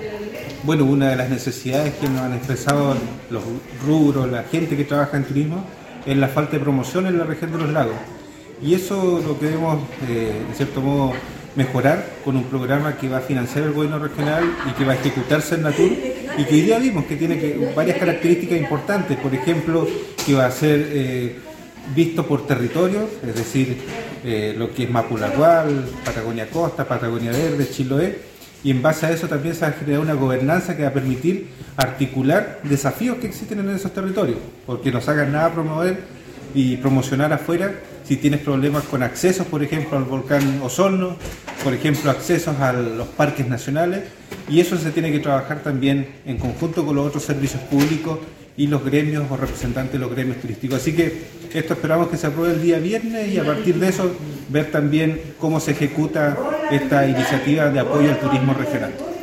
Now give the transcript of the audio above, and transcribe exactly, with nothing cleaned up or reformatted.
Bueno, una de las necesidades que nos han expresado los rubros, la gente que trabaja en turismo, es la falta de promoción en la región de los lagos. Y eso lo queremos, eh, de cierto modo, mejorar con un programa que va a financiar el gobierno regional y que va a ejecutarse en Natur, y que hoy día vimos que tiene que, varias características importantes. Por ejemplo, que va a ser eh, visto por territorios, es decir, eh, lo que es Mapulahual, Patagonia Costa, Patagonia Verde, Chiloé, y en base a eso también se va a generar una gobernanza que va a permitir articular desafíos que existen en esos territorios, porque no sacan nada a promover y promocionar afuera si tienes problemas con accesos, por ejemplo, al volcán Osorno, por ejemplo, accesos a los parques nacionales, y eso se tiene que trabajar también en conjunto con los otros servicios públicos y los gremios o representantes de los gremios turísticos. Así que esto esperamos que se apruebe el día viernes y a partir de eso ver también cómo se ejecuta esta iniciativa de apoyo al turismo regional.